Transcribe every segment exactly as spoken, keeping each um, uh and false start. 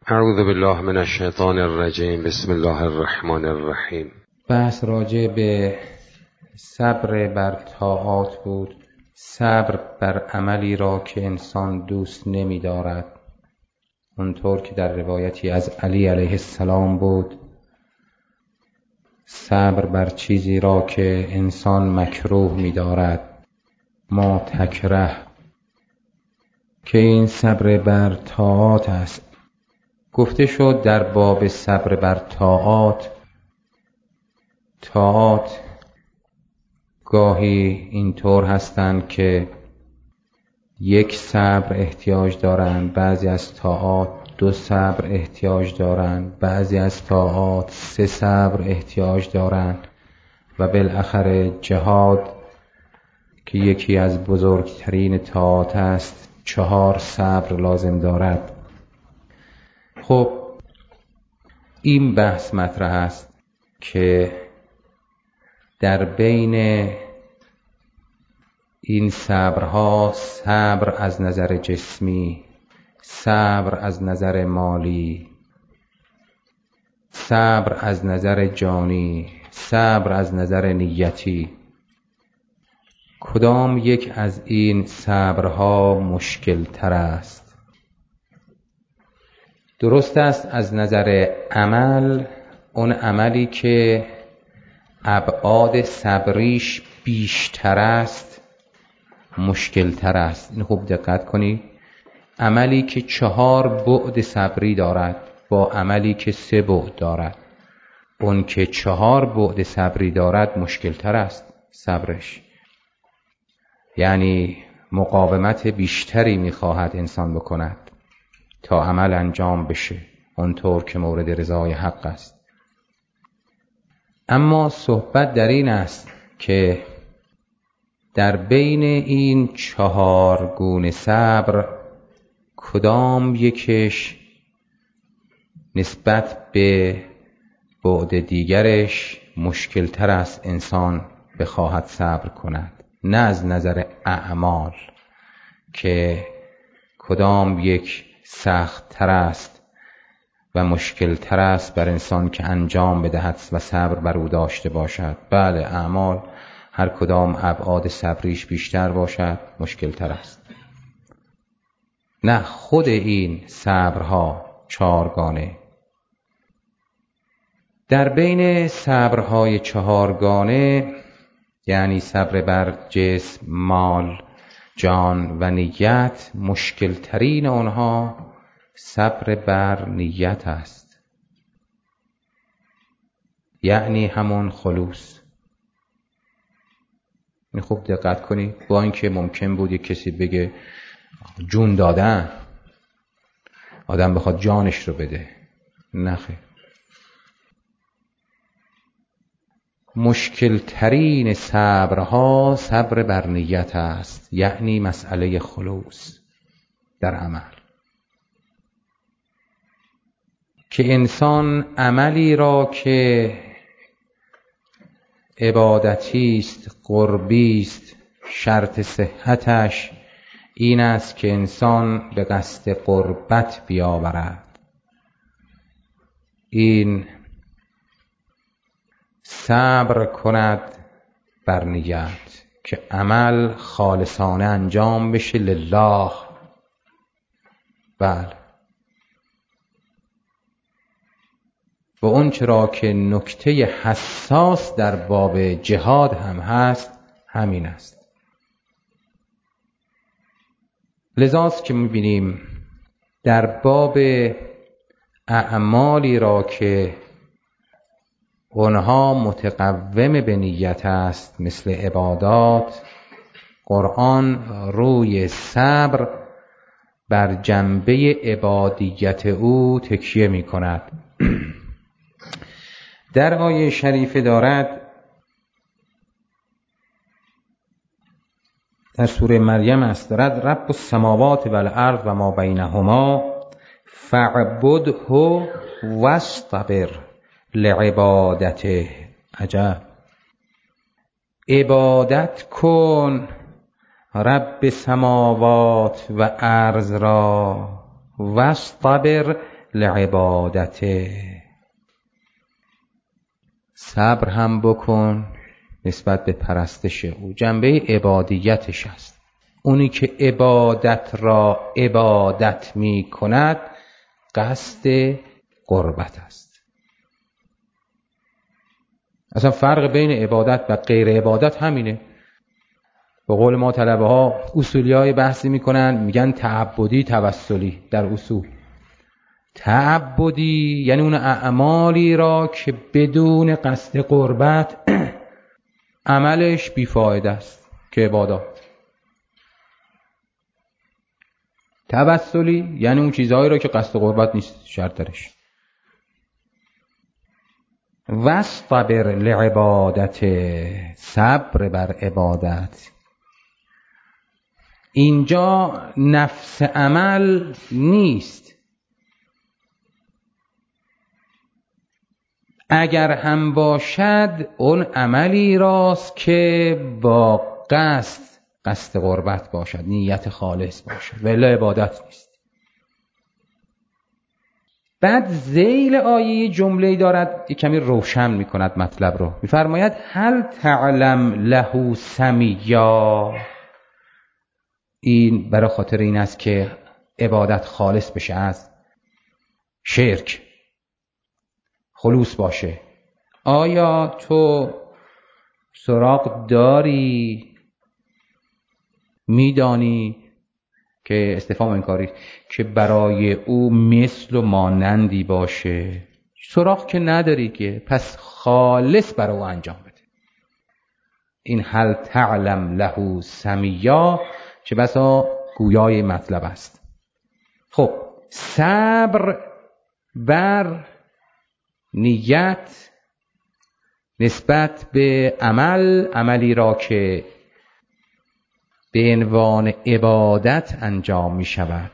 اعوذ بالله من الشیطان الرجیم. بسم الله الرحمن الرحیم. بحث راجع به صبر بر طاعات بود. صبر بر عملی را که انسان دوست نمی دارد، اونطور که در روایتی از علی علیه السلام بود. صبر بر چیزی را که انسان مکروه می دارد، ما تکره، که این صبر بر طاعات است. گفته شد در باب صبر بر طاعات، طاعات گاهی اینطور هستند که یک صبر احتیاج دارند، بعضی از طاعات دو صبر احتیاج دارند، بعضی از طاعات سه صبر احتیاج دارند و بالاخره جهاد که یکی از بزرگترین طاعات است چهار صبر لازم دارد. خب این بحث مطرح است که در بین این صبرها، صبر از نظر جسمی، صبر از نظر مالی، صبر از نظر جانی، صبر از نظر نیتی، کدام یک از این صبرها مشکل تر است؟ درست است از نظر عمل، اون عملی که ابعاد صبریش بیشتر است مشکل تر است. این خوب دقت کنید. عملی که چهار بعد صبری دارد با عملی که سه بعد دارد، اون که چهار بعد صبری دارد مشکل تر است صبرش، یعنی مقاومت بیشتری میخواهد انسان بکند تا عمل انجام بشه اونطور که مورد رضای حق است. اما صحبت در این است که در بین این چهار گونه صبر کدام یکش نسبت به بعد دیگرش مشکل تر است انسان بخواهد صبر کند، نه از نظر اعمال که کدام یک سخت تر است و مشکل تر است بر انسان که انجام بدهد و صبر بر او داشته باشد. بله، اعمال هر کدام ابعاد صبریش بیشتر باشد مشکل تر است. نه، خود این صبرها چهارگانه. در بین صبرهای چهارگانه، یعنی صبر بر جسم، مال، جان و نیت، مشکل ترین آنها صبر بر نیت است، یعنی همون خلوص. این خوب دقت کنید. با اینکه ممکن بود یک کسی بگه جون دادن، آدم بخواد جانش رو بده، نه خیر. مشکل ترین صبرها صبر بر نیت است، یعنی مسئله خلوص در عمل، که انسان عملی را که عبادتی است، قربی است، شرط صحتش این است که انسان به قصد قربت بیاورد. این صبر کند بر نیت که عمل خالصانه انجام بشه لله. بله، و اون چرا که نکته حساس در باب جهاد هم هست همین است. لذاست که می‌بینیم در باب اعمالی را که اونها متقوم به نیت است مثل عبادات، قرآن روی صبر بر جنبه عبادیت او تکیه می کند. در آیه شریفه دارد، در سوره مریم است، دارد رب السماوات و الارض و ما بینهما فاعبده واصطبر لعبادته. عجب. عبادت کن رب سماوات و ارض را، واصطبر لعبادته. صبر هم بکن نسبت به پرستش او، جنبه عبادیتش است. اونی که عبادت را عبادت می کند قصد قربت است. اصلا فرق بین عبادت و غیر عبادت همینه. به قول ما طلبه ها اصولی های بحثی میکنن، میگن تعبدی توسلی. در اصول تعبدی یعنی اون اعمالی را که بدون قصد قربت عملش بیفایده است که عبادات. توسلی یعنی اون چیزهایی را که قصد قربت نیست شرط درش. واصطبر لعبادت، صبر بر عبادت. اینجا نفس عمل نیست. اگر هم باشد اون عملی راست که با قصد قصد قربت باشد، نیت خالص باشد، ولی عبادت نیست. بعد ذیل آیه جمله‌ای دارد کمی روشن می‌کند مطلب رو. می‌فرماید هل تعلم له سمیا. این برای خاطر این است که عبادت خالص بشه، از شرک خلوص باشه. آیا تو سراغ داری، میدانی که استفهام انکاری که برای او مثل و مانندی باشه؟ سراغ که نداری که، پس خالص برای او انجام بده. این هل تعلم له سمیا چه بسا گویای مطلب است. خب صبر بر نیت نسبت به عمل، عملی را که به عنوان عبادت انجام می شود.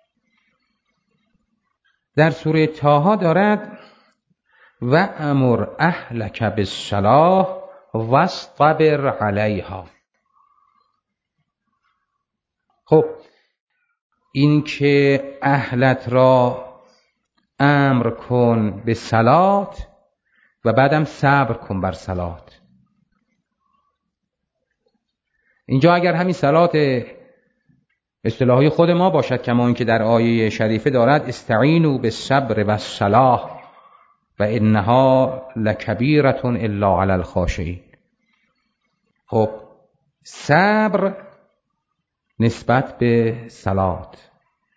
در سوره طه دارد و امر اهلک بالصلاة واصطبر علیها. خب این که اهلت را امر کن به صلات و بعدم صبر کن بر صلات. اینجا اگر همین صلات اصطلاحی خود ما باشد، کما اینکه در آیه شریفه دارد استعینوا بالصبر والصلاة و انها لکبیرة الا علی الخاشعین. خب صبر نسبت به صلات،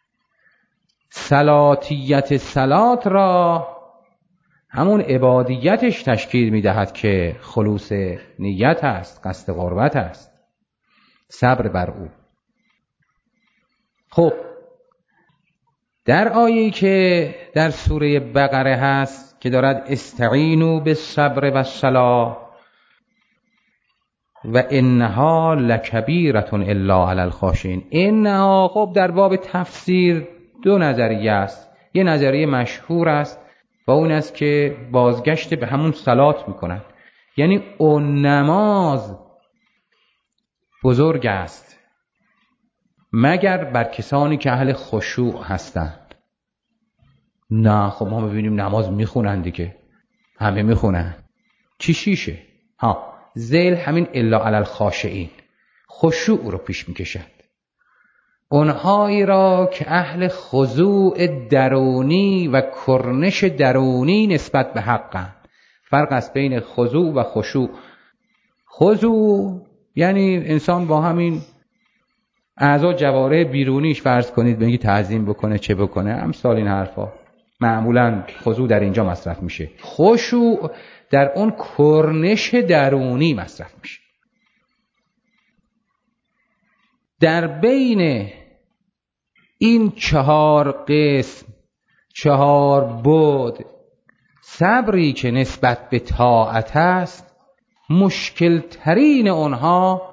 صلاتیت صلات را همون عبادیتش تشکیل میدهد که خلوص نیت است، قصد قربت است، صبر بر او. خب در آیه‌ای که در سوره بقره هست که دارد استعینوا بالصبر والصلاة و انها لکبیرة الا علی الخاشعین، انها خب در باب تفسیر دو نظریه است. یه نظریه مشهور است و اون است که بازگشت به همون صلات میکنند، یعنی اون نماز بزرگ است مگر بر کسانی که اهل خشوع هستند. نه خب ما ببینیم نماز میخونن دیگه، همه میخونن، چی شیشه؟ ها ذیل همین الا علی الخاشعین خشوع رو پیش میکشد. اونهایی را که اهل خضوع درونی و کرنش درونی نسبت به حقند. فرق است بین خضوع و خشوع. خضوع یعنی انسان با همین اعضا جوارح بیرونیش فرض کنید بگی تعظیم بکنه چه بکنه، امثال این حرفا، معمولا خضوع در اینجا مصرف میشه. خشوع در اون کرنش درونی مصرف میشه. در بین این چهار قسم، چهار بعد، صبری که نسبت به طاعت است، مشکل ترین اونها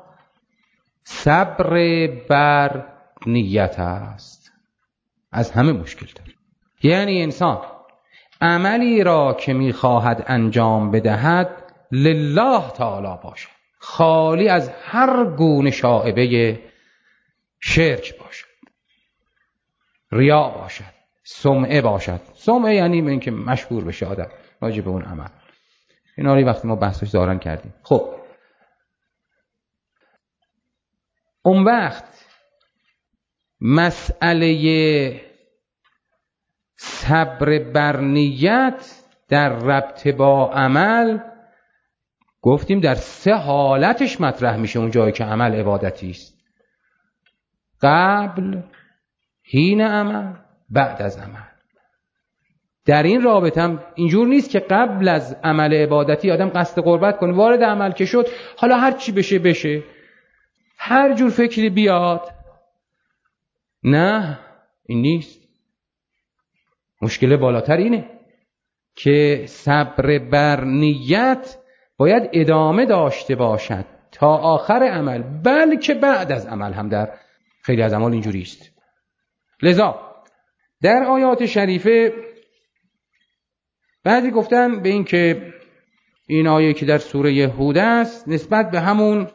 صبر بر نیت است، از همه مشکل تر. یعنی انسان عملی را که میخواهد انجام بدهد لله تعالی باشد، خالی از هر گونه شائبه شرک باشد، ریا باشد، سمعه باشد. سمعه یعنی اینکه مشهور بشه آدم راجع به اون عمل. اینا رو وقتی ما بحثش دارن کردیم. خب اون وقت مسئله صبر بر نیت در ربط با عمل گفتیم در سه حالتش مطرح میشه. اون جایی که عمل عبادتی است، قبل، حین عمل، بعد از عمل. در این رابطه هم اینجور نیست که قبل از عمل عبادتی آدم قصد قربت کنه، وارد عمل که شد حالا هر چی بشه بشه، هر جور فکری بیاد. نه، این نیست. مشکل بالاتر اینه که صبر بر نیت باید ادامه داشته باشد تا آخر عمل، بلکه بعد از عمل هم در خیلی از اعمال اینجوری است. لذا در آیات شریفه بعضی گفتن به این که این آیه که در سوره هود است نسبت به همون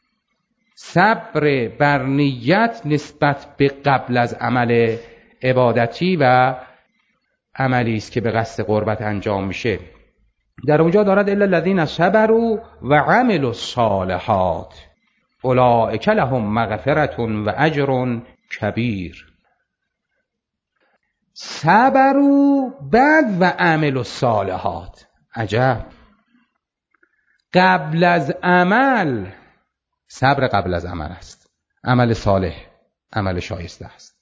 صبر بر نیت نسبت به قبل از عمل عبادتی و عملی است که به قصد قربت انجام میشه. در اونجا دارد الا الذین صبروا و عملوا الصالحات اولئک لهم مغفرة و اجر کبیر. صبروا بعد و عملوا الصالحات. عجب. قبل از عمل، صبر قبل از عمل است، عمل صالح، عمل شایسته است.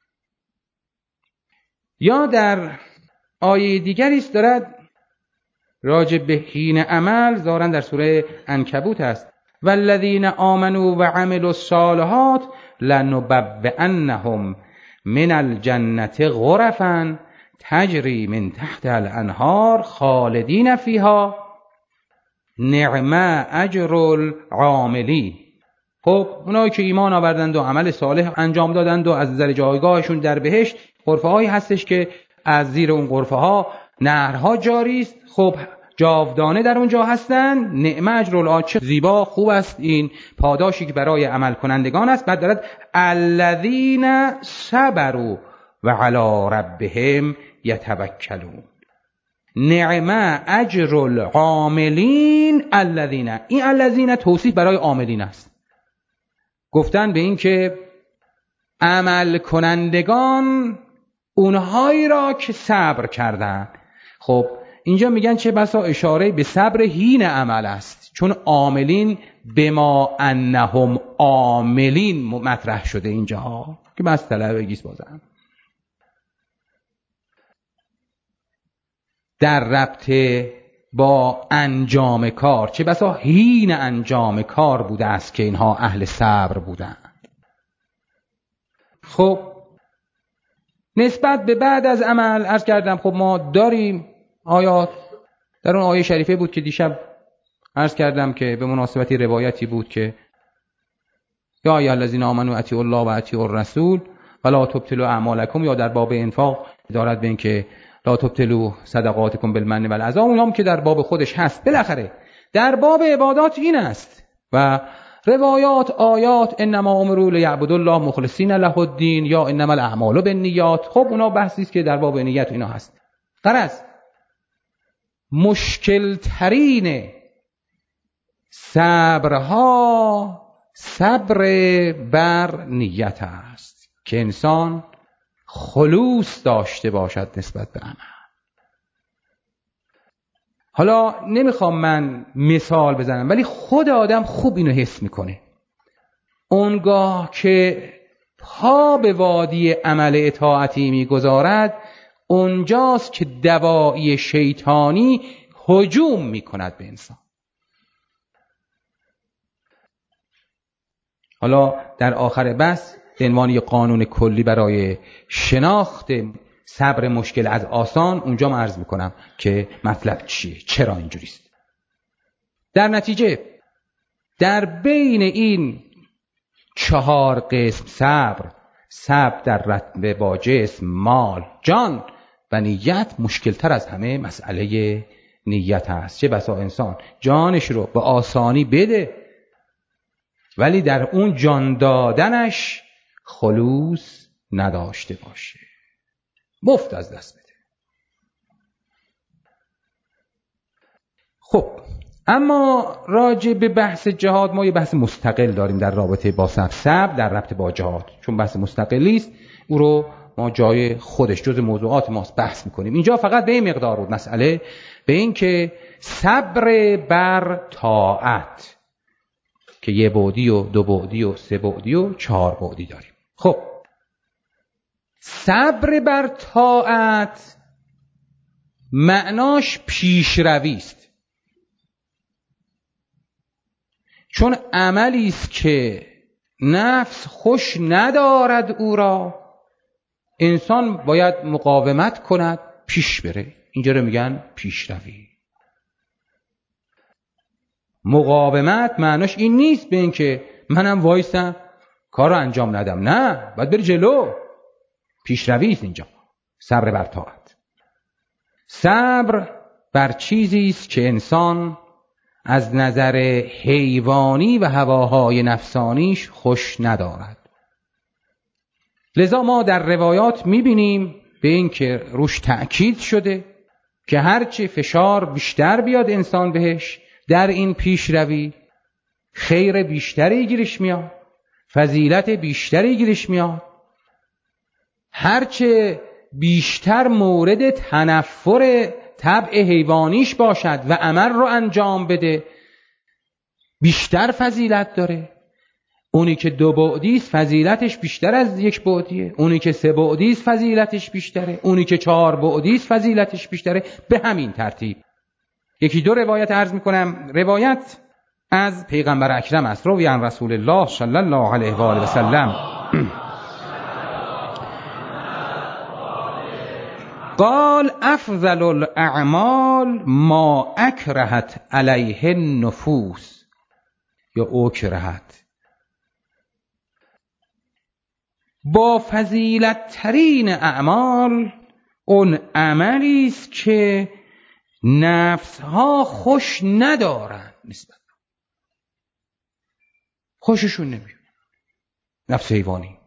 یا در آیه دیگری است دارد راجع به حین عمل، ظاهراً در سوره عنکبوت است، والذین آمنوا و عملوا الصالحات لنبوئنهم من الجنة غرفا تجری من تحت الانهار خالدین فیها نعم اجر العاملین. خب اونایی که ایمان آوردند و عمل صالح انجام دادند و از نظر جایگاهشون در بهشت غرفه هایی هستش که از زیر اون غرفه ها نهرها جاری است، خب جاودانه در اونجا هستند. نعم اجر العاملین، چه زیبا خوب است این پاداشی که برای عمل کنندگان است. بعد دارد الذین صبروا و علی ربهم یتوکلون. نعم اجر العاملین الذین، این الذین توصیف برای عاملین است. گفتن به این که عمل کنندگان اونهایی را که صبر کردن. خب اینجا میگن چه بسا اشاره به صبر حین عمل است، چون عاملین بما انهم عاملین مطرح شده اینجا که بس طلبگیست. بازم در ربط با انجام کار، چه بسا حین انجام کار بوده است که اینها اهل صبر بودند. خب نسبت به بعد از عمل عرض کردم خب ما داریم آیات. در اون آیه شریفه بود که دیشب عرض کردم که به مناسبتی روایتی بود که یا ایها الذین آمنوا اطیعوا الله و اطیعوا الرسول ولا تبطلوا اعمالکم، یا در باب انفاق دارد به این که لا تبطلوا صدقاتکم بالمن والعذا، اونم که در باب خودش هست. بالاخره در باب عبادات این است و روایات آیات انما امروا لیعبدوا الله مخلصین له الدین یا انما الاعمال بالنیات. خب اونا بحثی است که در باب نیت اینا هست. غرض مشکل ترین صبرها صبر بر نیت است که انسان خلوص داشته باشد نسبت به عمل. حالا نمیخوام من مثال بزنم، ولی خود آدم خوب اینو حس میکنه. اونگاه که پا به وادی عمل اطاعتی میگذارد، اونجاست که دواعی شیطانی هجوم میکند به انسان. حالا در آخر بحث به عنوان یک قانون کلی برای شناخت صبر مشکل از آسان اونجا من عرض میکنم که مطلب چیه، چرا اینجوریست. در نتیجه در بین این چهار قسم صبر، صبر در رتبه با جسم، مال، جان و نیت، مشکل تر از همه مسئله نیت هست. چه بسا انسان جانش رو به آسانی بده ولی در اون جان دادنش خلوص نداشته باشه. مفت از دست بده. خب اما راجع به بحث جهاد ما یه بحث مستقل داریم در رابطه با صبر. صبر در رابطه با جهاد چون بحث مستقلی است، او رو ما جای خودش جز موضوعات ماست بحث میکنیم. اینجا فقط به این مقدار بود مسئله، به این که صبر بر طاعت که یه بعدی و دو بعدی و سه بعدی و چهار بعدی داریم. خب صبر بر طاعت معناش پیشروی است، چون عملی است که نفس خوش ندارد او را، انسان باید مقاومت کند پیش بره. اینجا رو میگن پیشروی. مقاومت معناش این نیست به این که منم وایسم کار رو انجام ندم، نه، باید بری جلو. پیشروی است اینجا صبر بر طاعت. صبر بر چیزی است که انسان از نظر حیوانی و هواهای نفسانیش خوش ندارد. لذا ما در روایات میبینیم به این که روش تأکید شده که هرچی فشار بیشتر بیاد انسان بهش در این پیشروی، خیر بیشتری گیرش میاد، فضیلت بیشتری گیرش میاد. هرچه بیشتر مورد تنفر طبع حیوانیش باشد و عمل رو انجام بده بیشتر فضیلت داره. اونی که دو بعدی است فضیلتش بیشتر از یک بعدیه، اونی که سه بعدی است فضیلتش بیشتره، اونی که چهار بعدی است فضیلتش بیشتره. به همین ترتیب یکی دو روایت عرض میکنم. روایت از پیغمبر اکرم است، روی عن رسول الله صلی الله علیه و آله و سلم قال افضل الاعمال ما اکرهت علیه النفوس یا اوکرهت. با فضیلت ترین اعمال اون عملی است که نفس ها خوش ندارن، نسبت خوششون نمیاد، نفس حیوانی.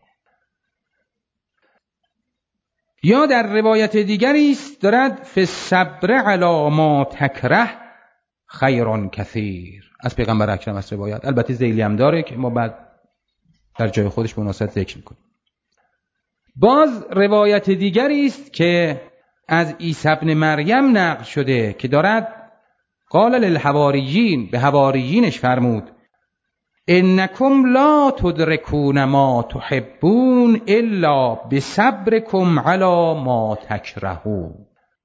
یا در روایت دیگری است دارد فالصبر علی ما تکره خیر کثیر، از پیغمبر اکرم است روایت. البته ذیلی هم داره که ما بعد در جای خودش به مناسبت ذکر میکنیم. باز روایت دیگری است که از عیسی ابن مریم نقل شده که دارد قال للحواریین، به حواریینش فرمود انکم لا تدرکون ما تحبون الا بصبرکم علی ما تکرهون.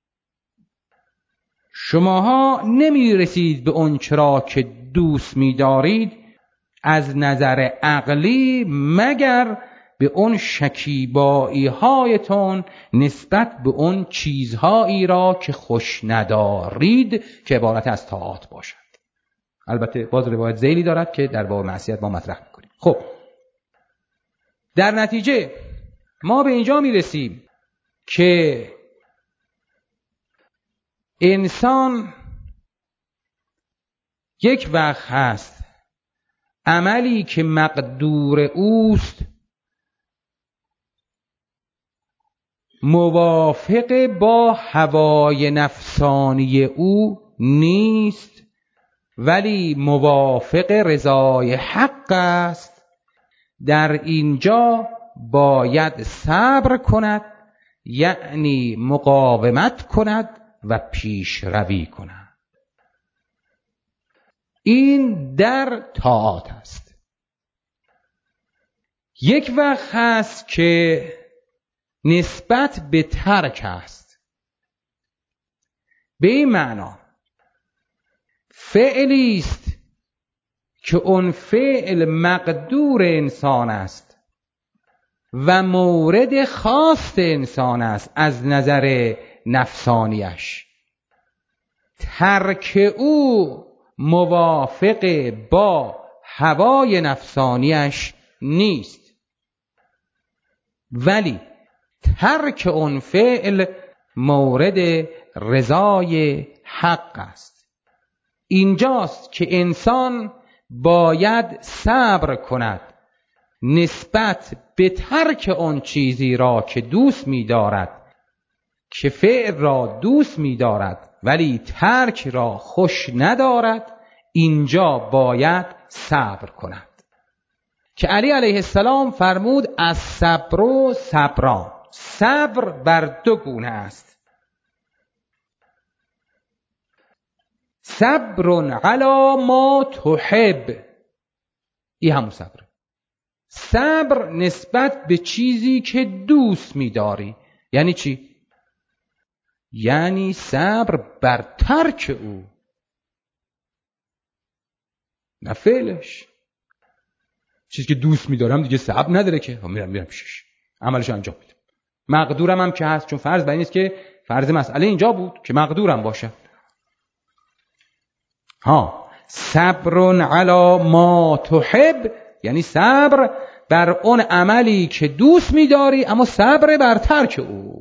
شماها نمی رسید به اون چرا که دوست می دارید از نظر عقلی مگر به اون شکیبایی هایتون نسبت به اون چیزهایی را که خوش ندارید که عبارت از طاعات باشد. البته باز روایت ذیلی دارد که در باب معصیت ما مطرح میکنیم. خب در نتیجه ما به اینجا میرسیم که انسان یک وقت هست عملی که مقدور اوست موافق با هوای نفسانی او نیست ولی موافق رضای حق است. در اینجا باید صبر کند، یعنی مقاومت کند و پیشروی کند. این در طاعات است. یک وقت هست که نسبت به ترک است، به این معنا فعلی است که اون فعل مقدور انسان است و مورد خواست انسان است از نظر نفسانیش. ترک او موافق با هوای نفسانیش نیست ولی ترک اون فعل مورد رضای حق است. اینجاست که انسان باید صبر کند نسبت به ترک آن چیزی را که دوست می دارد که فعل را دوست می‌دارد ولی ترک را خوش ندارد، اینجا باید صبر کند. که علی علیه السلام فرمود از صبر و صبران، صبر بر دو گونه است. صبر علی ما تحب، این همون صبر. صبر نسبت به چیزی که دوست می‌داری. یعنی چی؟ یعنی صبر بر ترک او، نه فعلش. چیزی که دوست می‌دارم دیگه صبر نداره که میرم میرم پیشش، عملش انجام میدم. مقدورم هم که هست، چون فرض بر این است که فرض مسئله اینجا بود که مقدورم باشه. ها، صبر علی ما تحب یعنی صبر بر اون عملی که دوست می‌داری، اما صبر بر ترک او.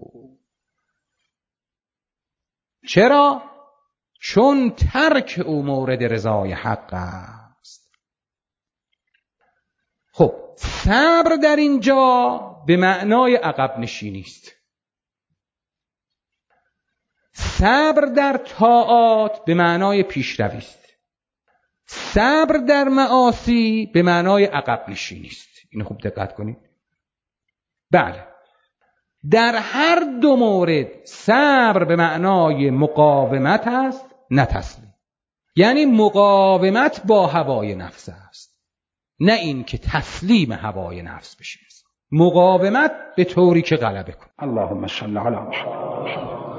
چرا؟ چون ترک او مورد رضای حق است. خب صبر در اینجا به معنای عقب نشینی است. صبر در طاعات به معنای پیشروی است. صبر در معاصی به معنای عقب نشینی است. اینو خوب دقت کنید. بله، در هر دو مورد صبر به معنای مقاومت است، نه تسلیم. یعنی مقاومت با هوای نفس است، نه این که تسلیم هوای نفس بشه. مقاومت به طوری که غلبه کن. اللهم صل علی محمد.